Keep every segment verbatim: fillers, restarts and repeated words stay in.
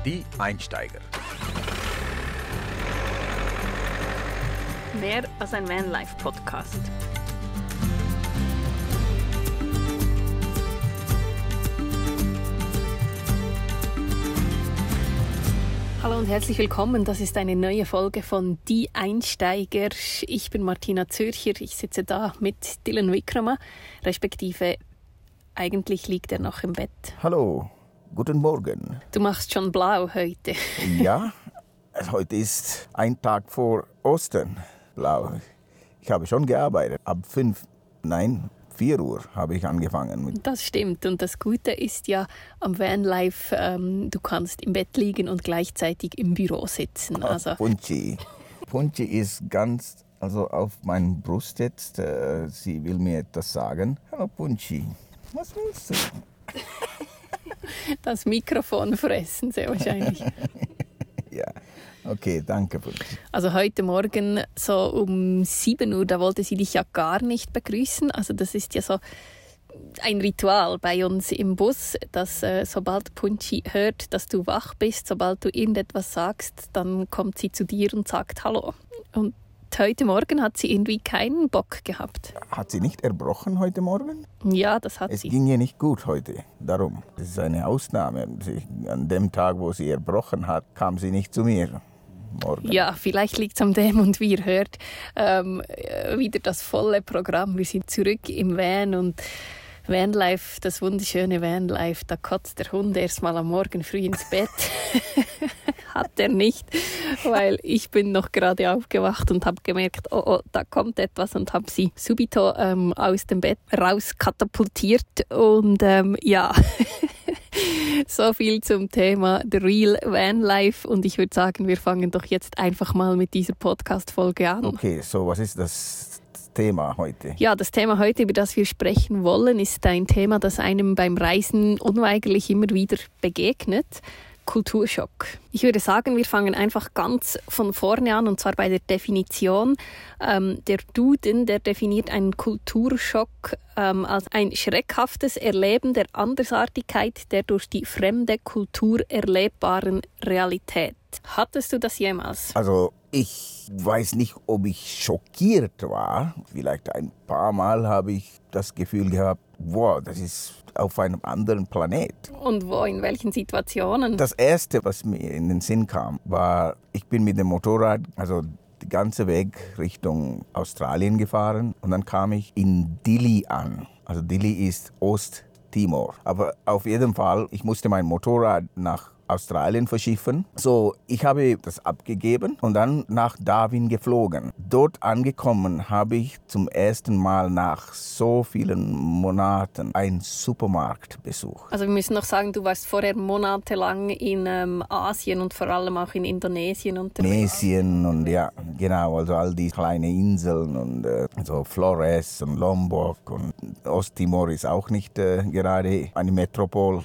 Die Einsteiger. Mehr als ein Vanlife-Podcast. Hallo und herzlich willkommen. Das ist eine neue Folge von Die Einsteiger. Ich bin Martina Zürcher. Ich sitze da mit Dylan Wickrama, respektive eigentlich liegt er noch im Bett. Hallo, guten Morgen. Du machst schon blau heute. Ja, heute ist ein Tag vor Ostern. Blau. Ich habe schon gearbeitet. Ab fünf, nein, vier Uhr habe ich angefangen. Mit Das stimmt. Und das Gute ist ja am Vanlife, ähm, du kannst im Bett liegen und gleichzeitig im Büro sitzen. Also Punchi. Punchi ist ganz, also auf meiner Brust jetzt. Äh, sie will mir etwas sagen. Hallo Punchi, was willst du? das Mikrofon fressen, sehr wahrscheinlich. Ja, okay, danke Punchi. Also heute Morgen so um sieben Uhr, da wollte sie dich ja gar nicht begrüßen. Also das ist ja so ein Ritual bei uns im Bus, dass äh, sobald Punchi hört, dass du wach bist, sobald du irgendetwas sagst, dann kommt sie zu dir und sagt Hallo. Und heute Morgen hat sie irgendwie keinen Bock gehabt. Hat sie nicht erbrochen heute Morgen? Ja, das hat Es sie. ging ihr nicht gut heute, darum. Das ist eine Ausnahme. Sie, an dem Tag, wo sie erbrochen hat, kam sie nicht zu mir. Morgen. Ja, vielleicht liegt es an dem und wie ihr hört, ähm, wieder das volle Programm. Wir sind zurück im Van und Vanlife, das wunderschöne Vanlife, da kotzt der Hund erstmal am Morgen früh ins Bett. Hat er nicht, weil ich bin noch gerade aufgewacht und habe gemerkt, oh, oh, da kommt etwas und habe sie subito ähm, aus dem Bett rauskatapultiert und ähm, ja... So viel zum Thema The Real Vanlife und ich würde sagen, wir fangen doch jetzt einfach mal mit dieser Podcast-Folge an. Okay, so was ist das Thema heute? Ja, das Thema heute, über das wir sprechen wollen, ist ein Thema, das einem beim Reisen unweigerlich immer wieder begegnet. Kulturschock. Ich würde sagen, wir fangen einfach ganz von vorne an, und zwar bei der Definition. Ähm, der Duden, der definiert einen Kulturschock ähm, als ein schreckhaftes Erleben der Andersartigkeit der durch die fremde Kultur erlebbaren Realität. Hattest du das jemals? Also ich weiß nicht, ob ich schockiert war. Vielleicht ein paar Mal habe ich das Gefühl gehabt, wow, das ist auf einem anderen Planet. Und wo, in welchen Situationen? Das Erste, was mir in den Sinn kam, war, ich bin mit dem Motorrad, also den ganzen Weg Richtung Australien gefahren und dann kam ich in Dili an. Also Dili ist Osttimor. Aber auf jeden Fall, ich musste mein Motorrad nach Australien verschiffen. So, ich habe das abgegeben und dann nach Darwin geflogen. Dort angekommen habe ich zum ersten Mal nach so vielen Monaten einen Supermarkt besucht. Also wir müssen noch sagen, du warst vorher monatelang in ähm, Asien und vor allem auch in Indonesien unterwegs. Indonesien und ja, genau, also all die kleinen Inseln und äh, so Flores und Lombok und Osttimor ist auch nicht äh, gerade eine Metropole.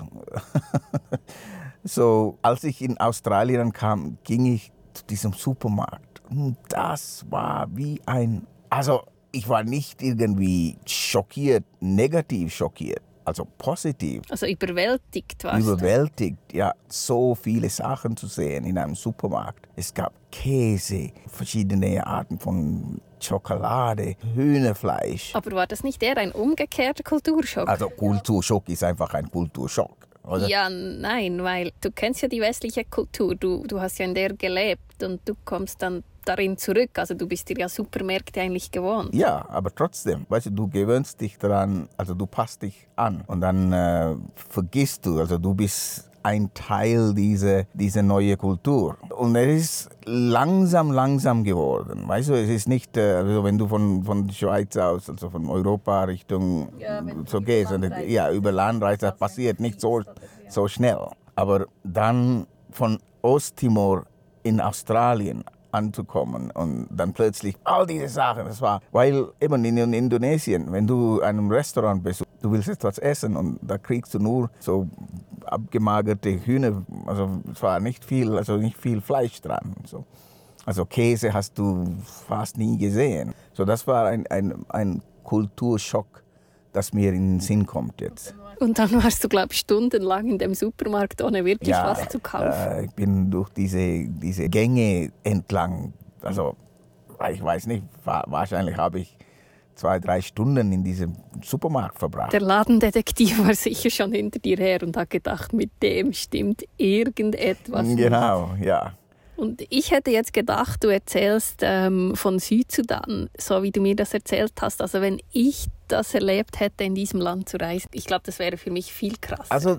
So, als ich in Australien kam, ging ich zu diesem Supermarkt. Und das war wie ein... Also, ich war nicht irgendwie schockiert, negativ schockiert, also positiv. Also überwältigt warst Überwältigt, ja, so viele Sachen zu sehen in einem Supermarkt. Es gab Käse, verschiedene Arten von Schokolade, Hühnerfleisch. Aber war das nicht eher ein umgekehrter Kulturschock? Also Kulturschock ist einfach ein Kulturschock. Oder? Ja, nein, weil du kennst ja die westliche Kultur, du, du hast ja in der gelebt und du kommst dann darin zurück, also du bist dir ja Supermärkte eigentlich gewohnt. Ja, aber trotzdem, weißt du, du gewöhnst dich daran, also du passt dich an und dann äh, vergisst du, also du bist ein Teil dieser, dieser neuen Kultur. Und es ist langsam, langsam geworden. Weißt du, es ist nicht, äh, also wenn du von, von der Schweiz aus, also von Europa Richtung Ja, so gehst, und, ja, über Landreise, das passiert nicht so, so schnell. Aber dann von Osttimor in Australien anzukommen und dann plötzlich all diese Sachen, das war, weil eben in Indonesien, wenn du einem Restaurant besuchst, du willst etwas essen und da kriegst du nur so abgemagerte Hühner, also es war nicht viel, also nicht viel Fleisch dran. So. Also Käse hast du fast nie gesehen. So, das war ein, ein, ein Kulturschock das mir in den Sinn kommt jetzt. Und dann warst du, glaube ich, stundenlang in dem Supermarkt, ohne wirklich ja, was zu kaufen. Äh, ich bin durch diese, diese Gänge entlang, also ich weiß nicht, wahrscheinlich habe ich zwei, drei Stunden in diesem Supermarkt verbracht. Der Ladendetektiv war sicher schon hinter dir her und hat gedacht, mit dem stimmt irgendetwas nicht. Genau, ja. Und ich hätte jetzt gedacht, du erzählst ähm, von Südsudan, so wie du mir das erzählt hast. Also wenn ich das erlebt hätte, in diesem Land zu reisen, ich glaube, das wäre für mich viel krasser. Also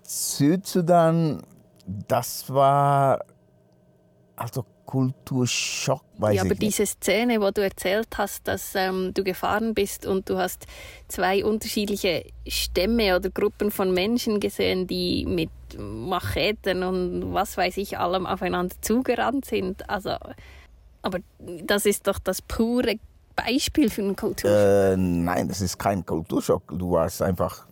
Südsudan, das war also Kulturschock, weiß ja, aber ich nicht. diese Szene, wo du erzählt hast, dass ähm, du gefahren bist und du hast zwei unterschiedliche Stämme oder Gruppen von Menschen gesehen, die mit Macheten und was weiß ich allem aufeinander zugerannt sind. Also, aber das ist doch das pure Beispiel für einen Kulturschock. Äh, nein, das ist kein Kulturschock. Du hast einfach,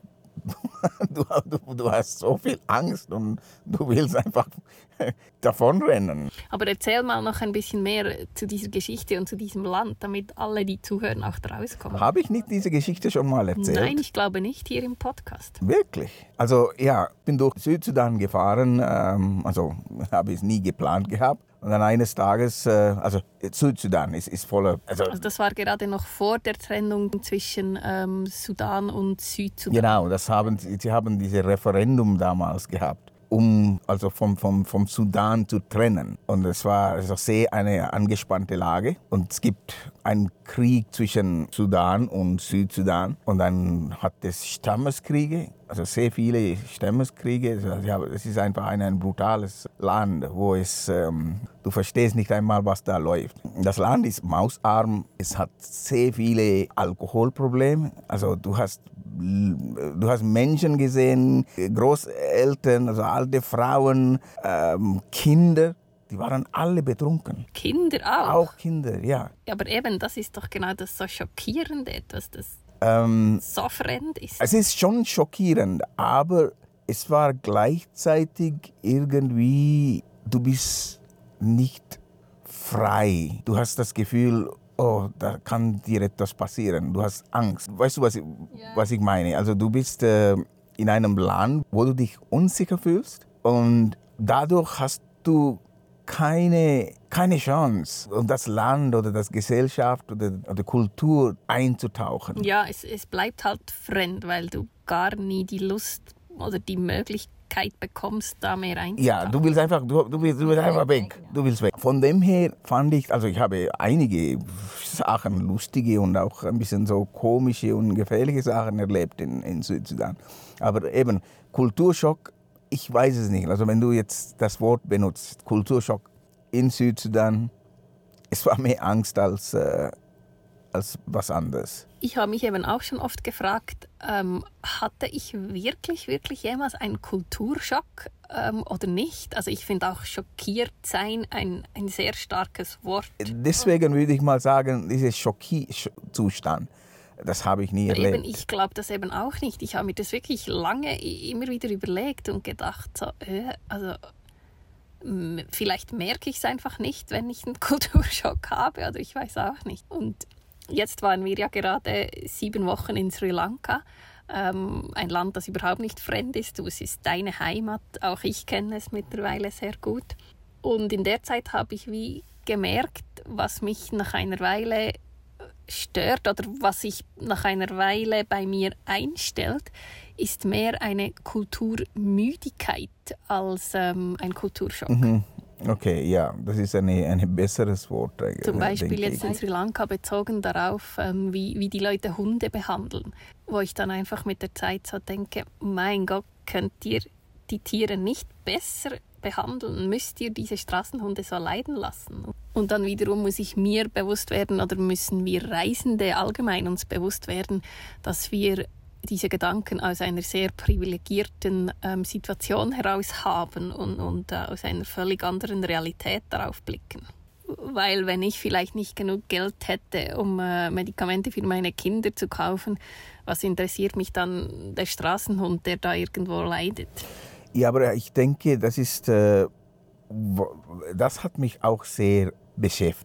du, du, du hast so viel Angst und du willst einfach davonrennen. Aber erzähl mal noch ein bisschen mehr zu dieser Geschichte und zu diesem Land, damit alle, die zuhören, auch daraus kommen. Habe ich nicht diese Geschichte schon mal erzählt? Nein, ich glaube nicht hier im Podcast. Wirklich? Also ja, ich bin durch Südsudan gefahren, ähm, also habe ich es nie geplant gehabt. Und dann eines Tages, äh, also Südsudan ist, ist voller... Also, also das war gerade noch vor der Trennung zwischen ähm, Sudan und Südsudan. Genau, das haben, sie haben dieses Referendum damals gehabt, um also vom, vom, vom Sudan zu trennen. Und es war also sehr eine angespannte Lage. Und es gibt einen Krieg zwischen Sudan und Südsudan. Und dann hat es Stammeskriege, also sehr viele Stammeskriege. Also es ist einfach ein, ein brutales Land, wo es, ähm, du verstehst nicht einmal, was da läuft. Das Land ist mausarm, es hat sehr viele Alkoholprobleme. Also du hast Du hast Menschen gesehen, Großeltern, also alte Frauen, ähm, Kinder, die waren alle betrunken. Kinder auch? Auch Kinder, ja. Ja, aber eben, das ist doch genau das so Schockierende, etwas, das ähm, so fremd ist. Es ist schon schockierend, aber es war gleichzeitig irgendwie, du bist nicht frei. Du hast das Gefühl, oh, da kann dir etwas passieren. Du hast Angst. Weißt du, was ich, ja. was ich meine? Also du bist äh, in einem Land, wo du dich unsicher fühlst und dadurch hast du keine, keine Chance, um das Land oder das Gesellschaft oder, oder Kultur einzutauchen. Ja, es, es bleibt halt fremd, weil du gar nie die Lust oder die Möglichkeit bekommst, da mehr einzutauchen. Ja, du willst einfach, du, du willst, du willst einfach weg. Du willst weg. Von dem her fand ich, also ich habe einige Sachen, lustige und auch ein bisschen so komische und gefährliche Sachen erlebt in, in Südsudan. Aber eben, Kulturschock, ich weiß es nicht. Also wenn du jetzt das Wort benutzt, Kulturschock in Südsudan, es war mehr Angst als, äh, als was anderes. Ich habe mich eben auch schon oft gefragt, ähm, hatte ich wirklich, wirklich jemals einen Kulturschock ähm, oder nicht? Also ich finde auch schockiert sein ein, ein sehr starkes Wort. Deswegen würde ich mal sagen, dieser Schockzustand, das habe ich nie erlebt. Eben, ich glaube das eben auch nicht. Ich habe mir das wirklich lange immer wieder überlegt und gedacht, so, äh, also vielleicht merke ich es einfach nicht, wenn ich einen Kulturschock habe, oder ich weiß auch nicht. Und jetzt waren wir ja gerade sieben Wochen in Sri Lanka, ähm, ein Land, das überhaupt nicht fremd ist. Es ist deine Heimat, auch ich kenne es mittlerweile sehr gut. Und in der Zeit habe ich wie gemerkt, was mich nach einer Weile stört oder was sich nach einer Weile bei mir einstellt, ist mehr eine Kulturmüdigkeit als ähm, ein Kulturschock. Mhm. Okay, ja, das ist ein eine besseres Wort. Zum Beispiel jetzt in Sri Lanka bezogen darauf, ähm, wie, wie die Leute Hunde behandeln. Wo ich dann einfach mit der Zeit so denke, mein Gott, könnt ihr die Tiere nicht besser behandeln? Müsst ihr diese Straßenhunde so leiden lassen? Und dann wiederum muss ich mir bewusst werden oder müssen wir Reisende allgemein uns bewusst werden, dass wir diese Gedanken aus einer sehr privilegierten ähm, Situation heraus haben und, und äh, aus einer völlig anderen Realität darauf blicken. Weil wenn ich vielleicht nicht genug Geld hätte, um äh, Medikamente für meine Kinder zu kaufen, was interessiert mich dann der Straßenhund, der da irgendwo leidet? Ja, aber ich denke, das ist, äh, das hat mich auch sehr beschäftigt.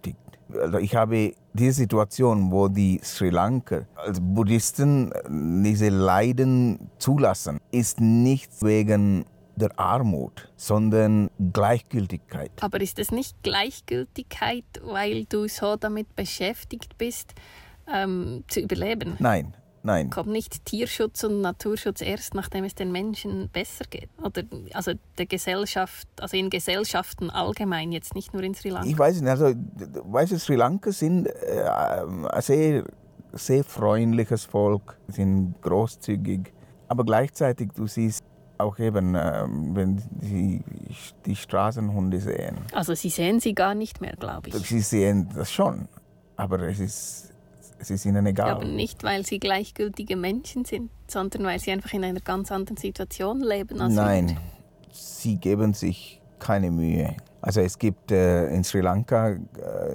Also ich habe diese Situation, wo die Sri Lanka als Buddhisten diese Leiden zulassen, ist nicht wegen der Armut, sondern Gleichgültigkeit. Aber ist es nicht Gleichgültigkeit, weil du so damit beschäftigt bist, ähm, zu überleben? Nein, nein. Kommt nicht Tierschutz und Naturschutz erst, nachdem es den Menschen besser geht? Oder also der Gesellschaft, also in Gesellschaften allgemein, jetzt nicht nur in Sri Lanka? Ich weiß nicht, also weißt du, Sri Lanka sind äh, ein sehr, sehr freundliches Volk, sind großzügig, aber gleichzeitig du siehst auch eben, äh, wenn sie die Straßenhunde sehen. Also Sie sehen sie gar nicht mehr, glaube ich. Sie sehen das schon, aber es ist, es ist ihnen egal. Ja, aber nicht, weil sie gleichgültige Menschen sind, sondern weil sie einfach in einer ganz anderen Situation leben als Nein, wir. sie geben sich keine Mühe. Also es gibt äh, in Sri Lanka äh,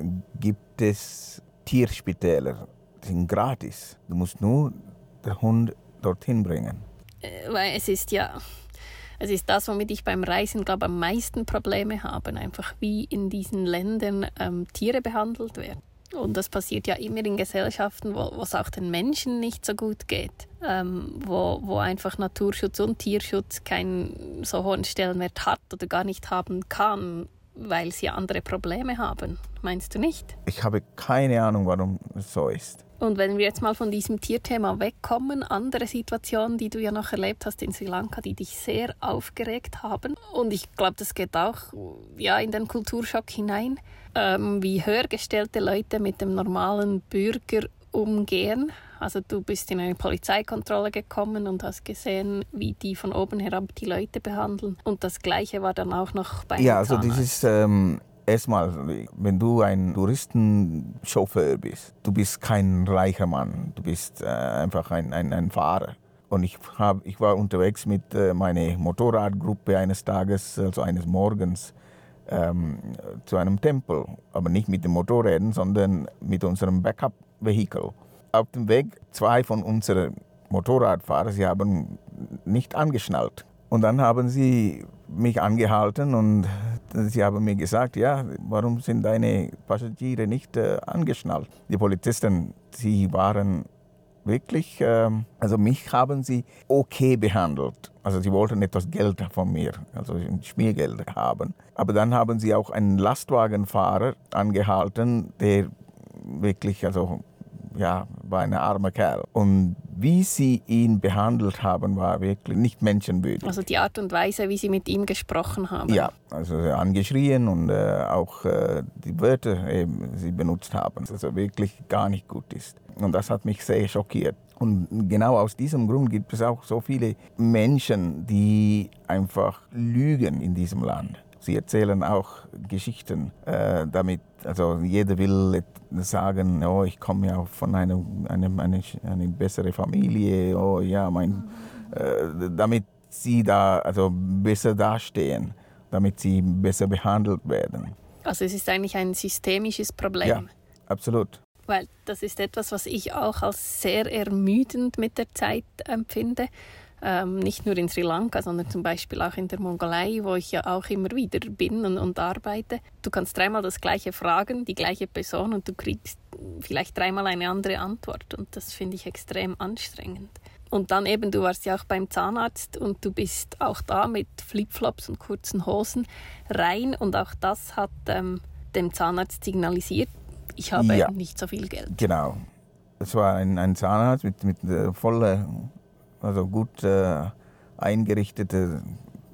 gibt es Tierspitäler, die sind gratis. Du musst nur den Hund dorthin bringen. Weil es ist ja, es ist das, womit ich beim Reisen, glaube am meisten Probleme habe, einfach wie in diesen Ländern ähm, Tiere behandelt werden. Und das passiert ja immer in Gesellschaften, wo es auch den Menschen nicht so gut geht, ähm, wo, wo einfach Naturschutz und Tierschutz keinen so hohen Stellenwert hat oder gar nicht haben kann, weil sie andere Probleme haben. Meinst du nicht? Ich habe keine Ahnung, warum es so ist. Und wenn wir jetzt mal von diesem Tierthema wegkommen, andere Situationen, die du ja noch erlebt hast in Sri Lanka, die dich sehr aufgeregt haben. Und ich glaube, das geht auch ja, in den Kulturschock hinein, ähm, wie höhergestellte Leute mit dem normalen Bürger umgehen. Also du bist in eine Polizeikontrolle gekommen und hast gesehen, wie die von oben herab die Leute behandeln. Und das Gleiche war dann auch noch bei Ja, also Zahnarzt. dieses ähm, erstmal, wenn du ein Touristenchauffeur bist, du bist kein reicher Mann, du bist äh, einfach ein, ein, ein Fahrer. Und ich, hab, ich war unterwegs mit äh, meiner Motorradgruppe eines Tages, also eines Morgens, ähm, zu einem Tempel. Aber nicht mit den Motorrädern, sondern mit unserem Backup-Vehikel. Auf dem Weg, zwei von unseren Motorradfahrern, sie haben nicht angeschnallt. Und dann haben sie mich angehalten und sie haben mir gesagt, ja, warum sind deine Passagiere nicht äh, angeschnallt? Die Polizisten, sie waren wirklich, äh, also mich haben sie okay behandelt. Also sie wollten etwas Geld von mir, also Schmiergeld haben. Aber dann haben sie auch einen Lastwagenfahrer angehalten, der wirklich, also ja, war ein armer Kerl. Und wie sie ihn behandelt haben, war wirklich nicht menschenwürdig. Also die Art und Weise, wie sie mit ihm gesprochen haben. Ja, also angeschrien und äh, auch äh, die Wörter eben, sie benutzt haben, was also wirklich gar nicht gut ist. Und das hat mich sehr schockiert. Und genau aus diesem Grund gibt es auch so viele Menschen, die einfach lügen in diesem Land. Sie erzählen auch Geschichten äh, damit, also jeder will sagen, oh, ich komme ja von einer eine, eine, eine bessere Familie, oh ja, mein, äh, damit sie da also besser dastehen, damit sie besser behandelt werden. Also es ist eigentlich ein systemisches Problem. Ja, absolut. Weil das ist etwas, was ich auch als sehr ermüdend mit der Zeit empfinde. Ähm, nicht nur in Sri Lanka, sondern zum Beispiel auch in der Mongolei, wo ich ja auch immer wieder bin und, und arbeite. Du kannst dreimal das Gleiche fragen, die gleiche Person, und du kriegst vielleicht dreimal eine andere Antwort. Und das finde ich extrem anstrengend. Und dann eben, du warst ja auch beim Zahnarzt und du bist auch da mit Flipflops und kurzen Hosen rein. Und auch das hat ähm, dem Zahnarzt signalisiert, ich habe ja, nicht so viel Geld. Genau. Es war ein, ein Zahnarzt mit, mit äh, voller, also gut äh, eingerichtete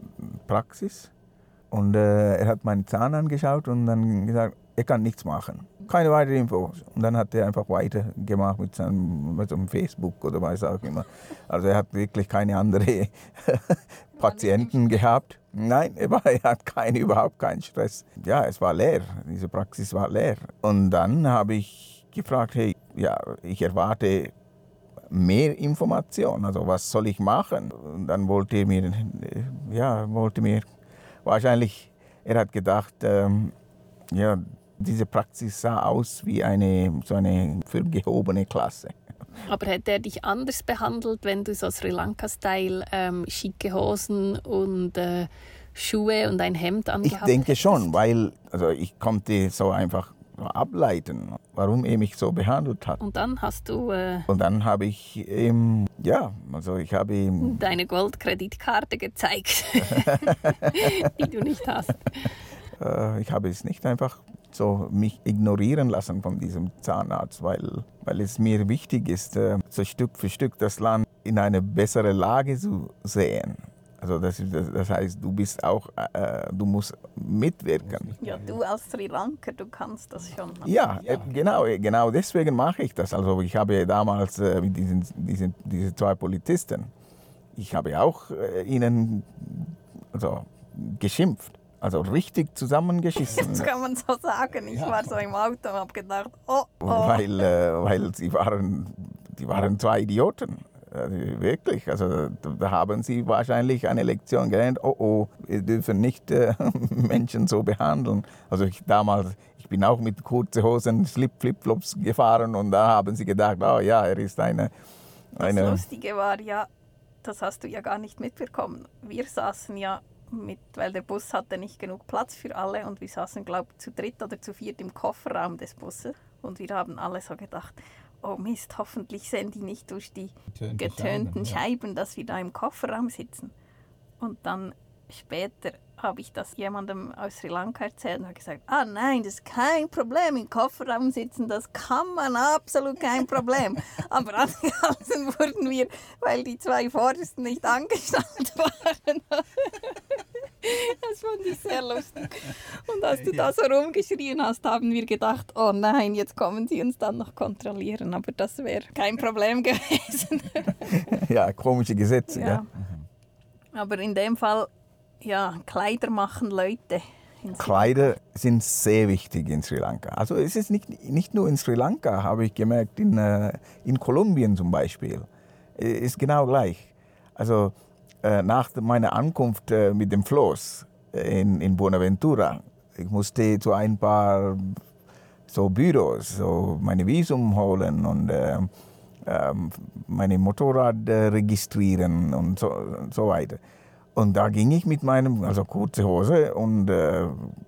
Praxis. Und äh, er hat meinen Zahn angeschaut und dann gesagt, er kann nichts machen. Keine weitere Infos. Und dann hat er einfach weitergemacht mit seinem, mit seinem Facebook oder was auch immer. Also er hat wirklich keine anderen Patienten gehabt. Nein, er, war, er hat keine, überhaupt keinen Stress. Ja, es war leer. Diese Praxis war leer. Und dann habe ich gefragt, hey, ja, ich erwarte mehr Information. Also was soll ich machen? Und dann wollte er mir, ja, wollte mir wahrscheinlich, er hat gedacht, ähm, ja, diese Praxis sah aus wie eine, so eine für gehobene Klasse. Aber hätte er dich anders behandelt, wenn du so Sri Lanka-Style ähm, schicke Hosen und äh, Schuhe und ein Hemd angehabt Ich denke hättest? schon, weil also ich konnte so einfach ableiten, warum er mich so behandelt hat. Und dann hast du äh, Und dann habe ich ihm, ja, also ich habe ihm deine Goldkreditkarte gezeigt, die du nicht hast. Äh, ich habe es nicht einfach so mich ignorieren lassen von diesem Zahnarzt, weil, weil es mir wichtig ist, äh, so Stück für Stück das Land in eine bessere Lage zu sehen. Also das, das, das heißt, du bist auch, äh, du musst mitwirken. Ja, du als Sri Lanka, du kannst das schon. Ja, äh, genau, genau deswegen mache ich das. Also ich habe damals äh, mit diesen, diesen diese zwei Polizisten, ich habe auch äh, ihnen also, geschimpft. Also richtig zusammengeschissen. Das kann man so sagen. Ich war so im Auto und habe gedacht, oh, oh. Weil, äh, weil sie waren, die waren zwei Idioten. Also wirklich. Also da, da haben sie wahrscheinlich eine Lektion gelernt. Oh, oh, wir dürfen nicht äh, Menschen so behandeln. Also ich damals, ich bin auch mit kurzen Hosen, Slip, Flipflops gefahren und da haben sie gedacht, oh ja, er ist eine... eine Das Lustige war ja, das hast du ja gar nicht mitbekommen. Wir saßen ja mit, weil der Bus hatte nicht genug Platz für alle und wir saßen, glaube ich, zu dritt oder zu viert im Kofferraum des Busses und wir haben alle so gedacht, oh Mist, hoffentlich sehen die nicht durch die Getönte getönten Scheiben, ja. Scheiben, dass wir da im Kofferraum sitzen. Und dann später habe ich das jemandem aus Sri Lanka erzählt und habe gesagt, ah nein, das ist kein Problem, im Kofferraum sitzen, das kann man, absolut kein Problem. Aber angehalten wurden wir, weil die zwei Vordersten nicht angeschnallt waren. Das fand ich sehr lustig. Und als du da so rumgeschrien hast, haben wir gedacht, oh nein, jetzt kommen sie uns dann noch kontrollieren. Aber das wäre kein Problem gewesen. Ja, komische Gesetze. Ja. Ja. Aber in dem Fall, ja, Kleider machen Leute. in Sri Kleider sind sehr wichtig in Sri Lanka. Also es ist nicht, nicht nur in Sri Lanka, habe ich gemerkt, in, äh, in Kolumbien zum Beispiel. Äh, ist genau gleich. Also äh, nach meiner Ankunft äh, mit dem Floß in, in Buenaventura, ich musste zu ein paar so Büros so meine Visum holen und äh, äh, meine Motorrad äh, registrieren und so, so weiter. Und da ging ich mit meinem, also kurze Hose und äh,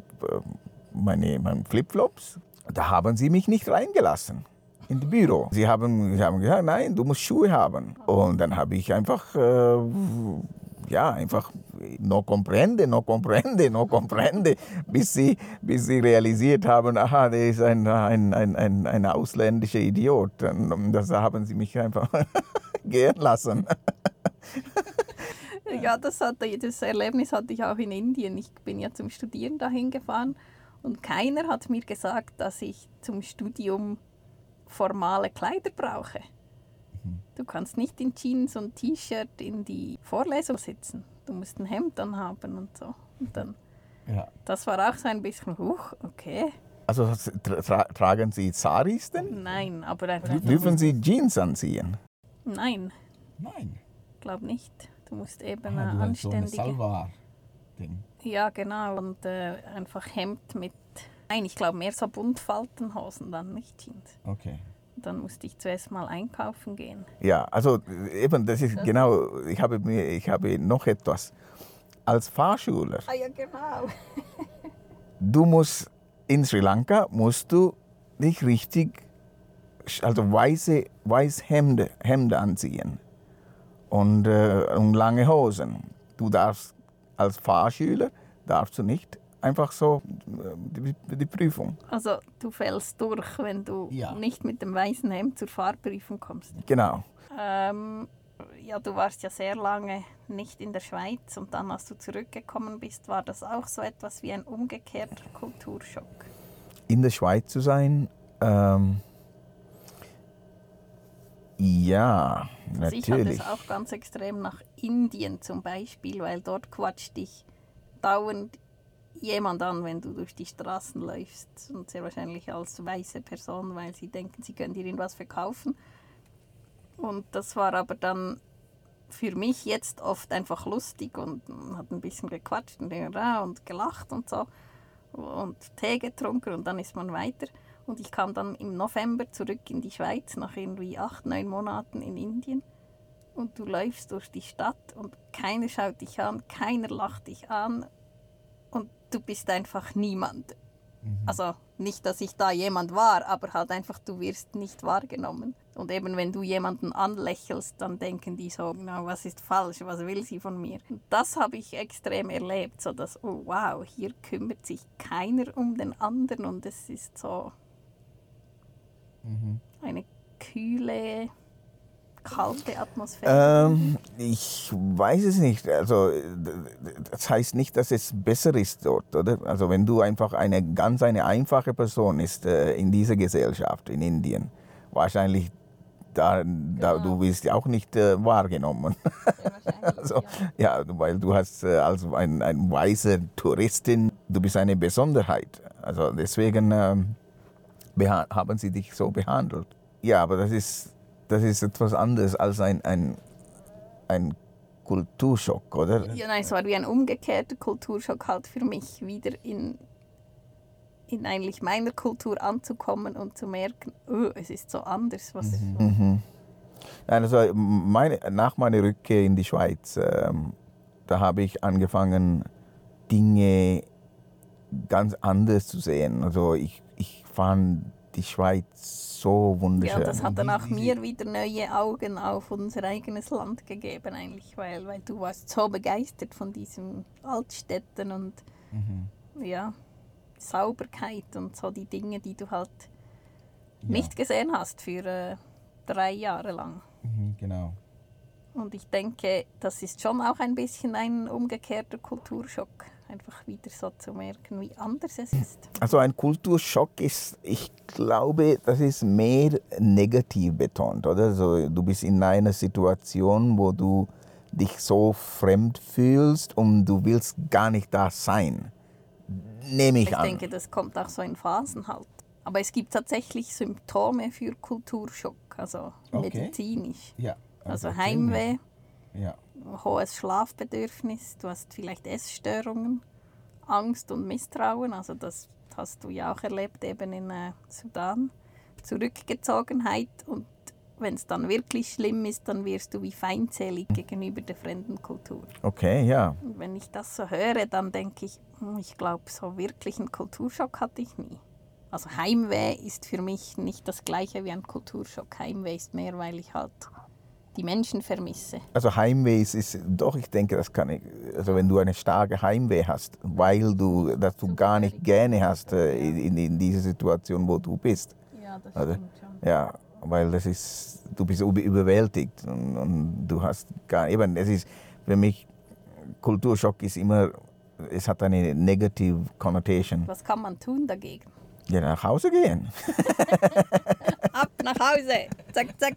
meine, meine Flipflops. Da haben sie mich nicht reingelassen in das Büro. Sie haben, sie haben gesagt, nein, du musst Schuhe haben. Und dann habe ich einfach, äh, ja, einfach no comprende, no comprende, no comprende, bis sie, bis sie realisiert haben, aha, der ist ein, ein, ein, ein, ein ausländischer Idiot. Und das haben sie mich einfach gehen lassen. Ja, das, hatte, das Erlebnis hatte ich auch in Indien. Ich bin ja zum Studieren dahin gefahren und keiner hat mir gesagt, dass ich zum Studium formale Kleider brauche. Du kannst nicht in Jeans und T-Shirt in die Vorlesung sitzen. Du musst ein Hemd anhaben und so. Und dann, Ja. das war auch so ein bisschen, huch, okay. Also tra tragen Sie Saris denn? Nein, aber einfach... Dürfen Sie Jeans anziehen? Nein, Nein. glaube nicht. Du musst eben Ah, eine du hast so eine anständige... Salwar-Ding. Ja, genau. Und äh, einfach Hemd mit... Nein, ich glaube mehr so Buntfaltenhosen, dann nicht Jeans. Okay. Dann musste ich zuerst mal einkaufen gehen. Ja, also eben, das ist genau, ich habe, mir, ich habe noch etwas. Als Fahrschüler, Ah ja, genau. du musst, in Sri Lanka musst du dich richtig, also weiße, weiße Hemde, Hemde anziehen und, äh, und lange Hosen. Du darfst, als Fahrschüler, darfst du nicht einfach so die, die Prüfung. Also du fällst durch, wenn du Ja. nicht mit dem weißen Hemd zur Fahrprüfung kommst. Genau. Ähm, ja, du warst ja sehr lange nicht in der Schweiz und dann, als du zurückgekommen bist, war das auch so etwas wie ein umgekehrter Kulturschock. In der Schweiz zu sein, ähm, ja, Also ich hatte natürlich. es auch ganz extrem nach Indien zum Beispiel, weil dort quatscht dich dauernd jemand an, wenn du durch die Straßen läufst und sehr wahrscheinlich als weiße Person, weil sie denken, sie können dir irgendwas verkaufen. Und das war aber dann für mich jetzt oft einfach lustig und man hat ein bisschen gequatscht und, und gelacht und so und Tee getrunken und dann ist man weiter. Und ich kam dann im November zurück in die Schweiz nach irgendwie acht, neun Monaten in Indien. Und du läufst durch die Stadt und keiner schaut dich an, keiner lacht dich an und du bist einfach niemand. Mhm. Also Nicht, dass ich da jemand war, aber halt einfach, du wirst nicht wahrgenommen. Und eben, wenn du jemanden anlächelst, dann denken die so, na, was ist falsch, was will sie von mir? Und das habe ich extrem erlebt, so dass, oh wow, hier kümmert sich keiner um den anderen und es ist so mhm. eine kühle, kalte Atmosphäre. Ähm, ich weiß es nicht. Also das heißt nicht, dass es besser ist dort, oder? Also wenn du einfach eine ganz eine einfache Person ist äh, in dieser Gesellschaft in Indien, wahrscheinlich da, da genau. Du wirst ja auch nicht äh, wahrgenommen. Ja, also, ja. ja, weil du hast äh, als ein, ein weiße Touristin, du bist eine Besonderheit. Also deswegen äh, beha- haben sie dich so behandelt. Ja, aber das ist Das ist etwas anderes als ein, ein, ein Kulturschock, oder? Ja, nein, es war wie ein umgekehrter Kulturschock halt für mich, wieder in, in eigentlich meiner Kultur anzukommen und zu merken, oh, es ist so anders. Was mhm. Mhm. Also meine, nach meiner Rückkehr in die Schweiz, ähm, da habe ich angefangen, Dinge ganz anders zu sehen. Also ich, ich fand die Schweiz so wunderschön. Ja, das hat dann auch mir wieder neue Augen auf unser eigenes Land gegeben eigentlich, weil, weil du warst so begeistert von diesen Altstädten und mhm. ja, Sauberkeit und so die Dinge, die du halt ja. nicht gesehen hast für äh, drei Jahre lang. Mhm, genau. Und ich denke, das ist schon auch ein bisschen ein umgekehrter Kulturschock. Einfach wieder so zu merken, wie anders es ist. Also ein Kulturschock ist, ich glaube, das ist mehr negativ betont, oder? Also du bist in einer Situation, wo du dich so fremd fühlst und du willst gar nicht da sein. Nehme ich, ich an. Ich denke, das kommt auch so in Phasen halt. Aber es gibt tatsächlich Symptome für Kulturschock, also okay. medizinisch. Ja. Also, also Heimweh. Ja. Hohes Schlafbedürfnis, du hast vielleicht Essstörungen, Angst und Misstrauen, also das hast du ja auch erlebt eben in äh, Sudan. Zurückgezogenheit und wenn es dann wirklich schlimm ist, dann wirst du wie feindselig gegenüber der fremden Kultur. Okay, ja. Und wenn ich das so höre, dann denke ich, ich glaube, so wirklich einen Kulturschock hatte ich nie. Also Heimweh ist für mich nicht das Gleiche wie ein Kulturschock. Heimweh ist mehr, weil ich halt die Menschen vermisse. Also Heimweh ist, ist doch, ich denke, das kann ich, also wenn du eine starke Heimweh hast, weil du das du gar nicht gerne hast äh, in, in dieser Situation, wo du bist. Ja, das also, stimmt schon. Ja, weil das ist, du bist überwältigt und, und du hast gar, eben, es ist für mich, Kulturschock ist immer, es hat eine negative Connotation. Was kann man tun dagegen? Ja, nach Hause gehen. Ab nach Hause, zack, zack.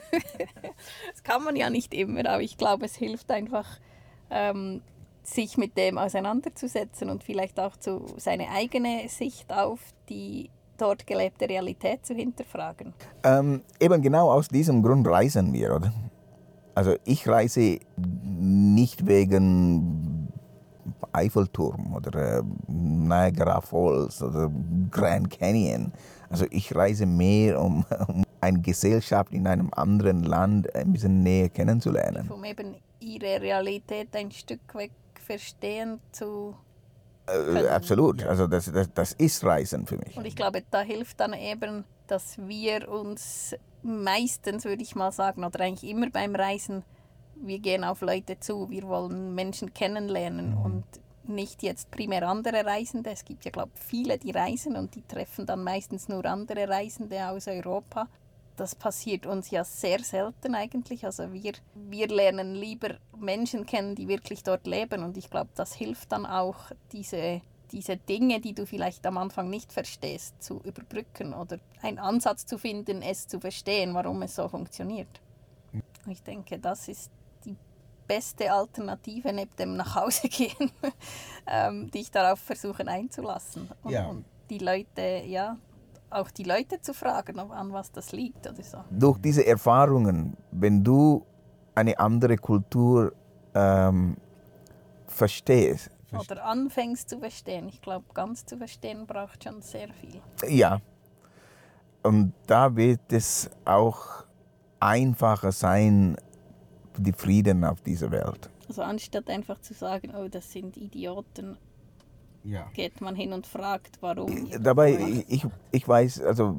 Das kann man ja nicht immer, aber ich glaube, es hilft einfach, ähm, sich mit dem auseinanderzusetzen und vielleicht auch zu, seine eigene Sicht auf die dort gelebte Realität zu hinterfragen. Ähm, eben genau aus diesem Grund reisen wir, oder? Also ich reise nicht wegen Eiffelturm oder äh, Niagara Falls oder Grand Canyon. Also ich reise mehr, um, um eine Gesellschaft in einem anderen Land ein bisschen näher kennenzulernen. Um eben ihre Realität ein Stück weg verstehen zu können. Äh, absolut, also das, das, das ist Reisen für mich. Und ich glaube, da hilft dann eben, dass wir uns meistens, würde ich mal sagen, oder eigentlich immer beim Reisen, wir gehen auf Leute zu, wir wollen Menschen kennenlernen mhm. und nicht jetzt primär andere Reisende. Es gibt ja, glaube ich, viele, die reisen und die treffen dann meistens nur andere Reisende aus Europa. Das passiert uns ja sehr selten eigentlich. Also wir, wir lernen lieber Menschen kennen, die wirklich dort leben. Und ich glaube, das hilft dann auch, diese, diese Dinge, die du vielleicht am Anfang nicht verstehst, zu überbrücken oder einen Ansatz zu finden, es zu verstehen, warum es so funktioniert. Ich denke, das ist die beste Alternative neben dem Nachhausegehen, ähm, dich darauf versuchen einzulassen. Und, ja. und die Leute, ja, auch die Leute zu fragen, an was das liegt oder so. Durch diese Erfahrungen, wenn du eine andere Kultur ähm, verstehst. Oder anfängst zu verstehen. Ich glaube, ganz zu verstehen braucht schon sehr viel. Ja. Und da wird es auch einfacher sein, die Frieden auf dieser Welt. Also anstatt einfach zu sagen, oh, das sind Idioten, Ja. Geht man hin und fragt, warum. Dabei, ich, ich weiß, also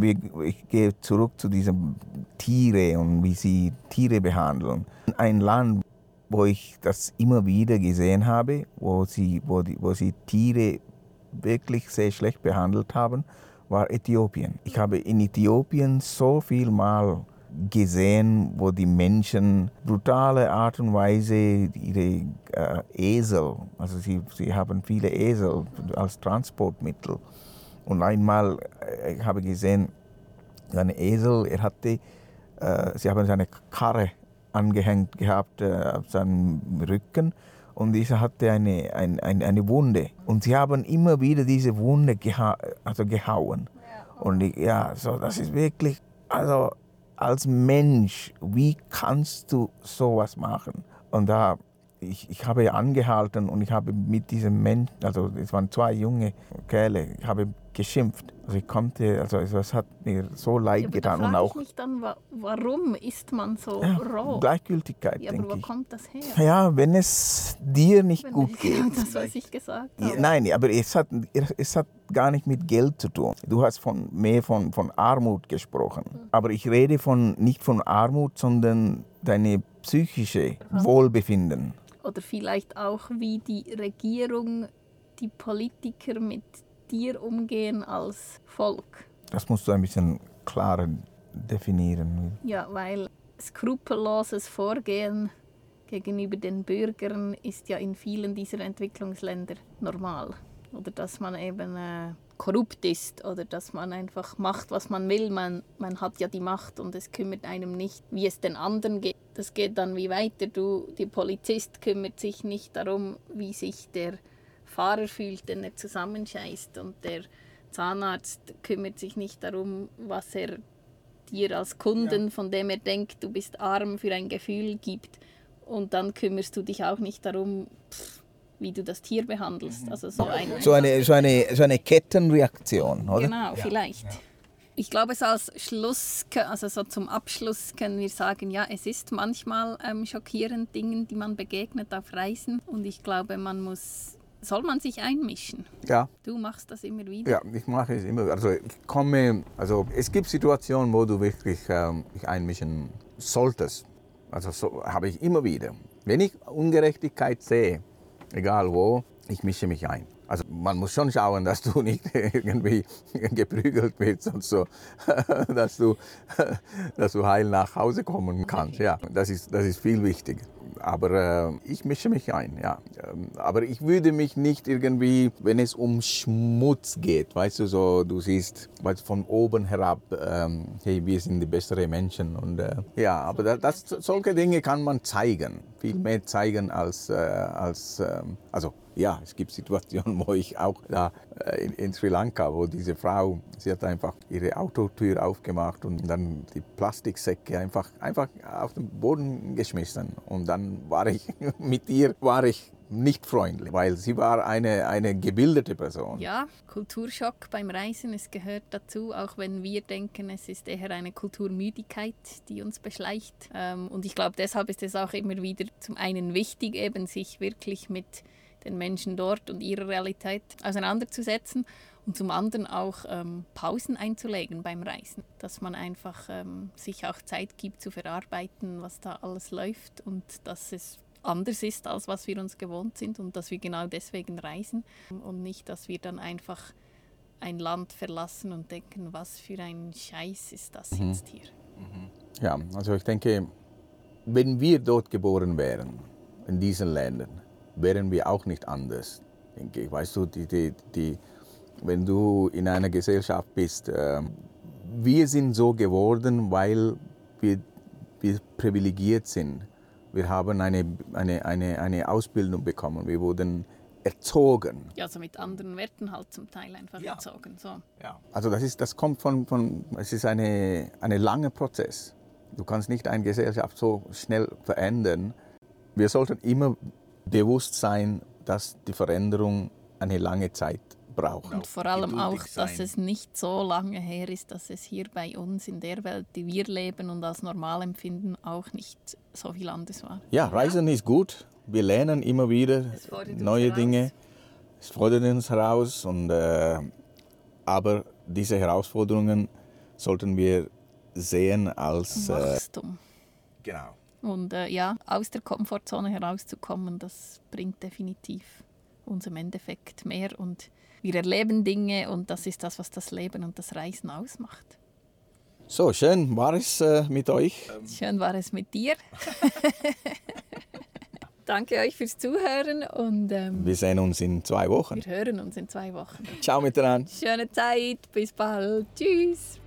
ich gehe zurück zu diesen Tiere und wie sie Tiere behandeln. Ein Land, wo ich das immer wieder gesehen habe, wo sie, wo die, wo sie Tiere wirklich sehr schlecht behandelt haben, war Äthiopien. Ich habe in Äthiopien so viel Mal gesehen, wo die Menschen brutale Art und Weise ihre äh, Esel, also sie, sie haben viele Esel als Transportmittel. Und einmal äh, ich habe gesehen, ein Esel, er hatte, äh, sie haben seine Karre angehängt gehabt äh, auf seinem Rücken und dieser hatte eine, ein, ein, eine Wunde. Und sie haben immer wieder diese Wunde geha also gehauen. Und ich, ja, so, das ist wirklich, also als Mensch, wie kannst du sowas machen? Und da, ich, ich habe angehalten und ich habe mit diesem Mensch, also es waren zwei junge Kerle, ich habe geschimpft. Also ich konnte, also es hat mir so leid ja, aber getan. da und auch ich mich dann, warum ist man so ja, roh? Gleichgültigkeit, ja, denke aber wo ich. kommt das her? Ja, wenn es dir nicht wenn gut es, geht. Ja, das, was ich gesagt habe. Ja, nein, aber es hat, es hat gar nicht mit Geld zu tun. Du hast von, mehr von, von Armut gesprochen. Mhm. Aber ich rede von, nicht von Armut, sondern deine psychische Wohlbefinden. Oder vielleicht auch, wie die Regierung, die Politiker mit dir umgehen als Volk. Das musst du ein bisschen klarer definieren. Ja, weil skrupelloses Vorgehen gegenüber den Bürgern ist ja in vielen dieser Entwicklungsländer normal. Oder dass man eben äh, korrupt ist oder dass man einfach macht, was man will. Man, man hat ja die Macht und es kümmert einem nicht, wie es den anderen geht. Das geht dann wie weiter. Du, der Polizist kümmert sich nicht darum, wie sich der Fahrer fühlt, den er zusammenscheißt. Und der Zahnarzt kümmert sich nicht darum, was er dir als Kunden, ja. von dem er denkt, du bist arm, für ein Gefühl gibt. Und dann kümmerst du dich auch nicht darum, pff, wie du das Tier behandelst. Also so, ein, so, eine, so, eine, so eine Kettenreaktion, oder? Genau, ja. vielleicht. Ja. Ich glaube, so als Schluss, also so zum Abschluss können wir sagen, ja, es ist manchmal ähm, schockierend Dingen, die man begegnet auf Reisen. Und ich glaube, man muss, soll man sich einmischen? Ja. Du machst das immer wieder? Ja, ich mache es immer. Also ich komme, also es gibt Situationen, wo du wirklich ähm, dich einmischen solltest. Also so habe ich immer wieder. Wenn ich Ungerechtigkeit sehe, egal wo, ich mische mich ein. Also man muss schon schauen, dass du nicht irgendwie geprügelt wirst und so, dass du, dass du heil nach Hause kommen kannst. Ja, das ist, das ist viel wichtiger. Aber äh, ich mische mich ein, ja. Aber ich würde mich nicht irgendwie, wenn es um Schmutz geht, weißt du, so, du siehst, weißt, von oben herab, ähm, hey, wir sind die besseren Menschen. Und, äh, ja, aber das, das, solche Dinge kann man zeigen, viel mehr zeigen als, äh, als äh, also ja, es gibt Situationen, wo ich auch da in, in Sri Lanka, wo diese Frau, sie hat einfach ihre Autotür aufgemacht und dann die Plastiksäcke einfach, einfach auf den Boden geschmissen. Und dann war ich, mit ihr war ich nicht freundlich, weil sie war eine, eine gebildete Person. Ja, Kulturschock beim Reisen, es gehört dazu, auch wenn wir denken, es ist eher eine Kulturmüdigkeit, die uns beschleicht. Und ich glaube, deshalb ist es auch immer wieder zum einen wichtig, eben sich wirklich mit den Menschen dort und ihrer Realität auseinanderzusetzen und zum anderen auch ähm, Pausen einzulegen beim Reisen, dass man einfach ähm, sich auch Zeit gibt zu verarbeiten, was da alles läuft und dass es anders ist, als was wir uns gewohnt sind und dass wir genau deswegen reisen und nicht, dass wir dann einfach ein Land verlassen und denken, was für ein Scheiß ist das mhm. jetzt hier. Ja, also ich denke, wenn wir dort geboren wären, in diesen Ländern, wären wir auch nicht anders, denke ich. Weißt du, die, die, die, wenn du in einer Gesellschaft bist, äh, wir sind so geworden, weil wir, wir privilegiert sind. Wir haben eine, eine, eine, eine Ausbildung bekommen, wir wurden erzogen. Ja, also mit anderen Werten halt zum Teil einfach ja. erzogen. So. Ja. Also das, ist, das kommt von, von es ist ein eine langer Prozess. Du kannst nicht eine Gesellschaft so schnell verändern. Wir sollten immer bewusst sein, dass die Veränderung eine lange Zeit braucht. Und vor allem auch, dass es nicht so lange her ist, dass es hier bei uns in der Welt, die wir leben und als normal empfinden, auch nicht so viel anders war. Ja, Reisen ja. ist gut. Wir lernen immer wieder neue Dinge. Es fordert uns heraus, und, äh, aber diese Herausforderungen sollten wir sehen als... Äh, Wachstum. Genau. Und äh, ja, aus der Komfortzone herauszukommen, das bringt definitiv uns im Endeffekt mehr. Und wir erleben Dinge und das ist das, was das Leben und das Reisen ausmacht. So, schön war es äh, mit euch. Schön war es mit dir. Danke euch fürs Zuhören und ähm, Wir sehen uns in zwei Wochen. wir hören uns in zwei Wochen. Ciao miteinander. Schöne Zeit, bis bald. Tschüss.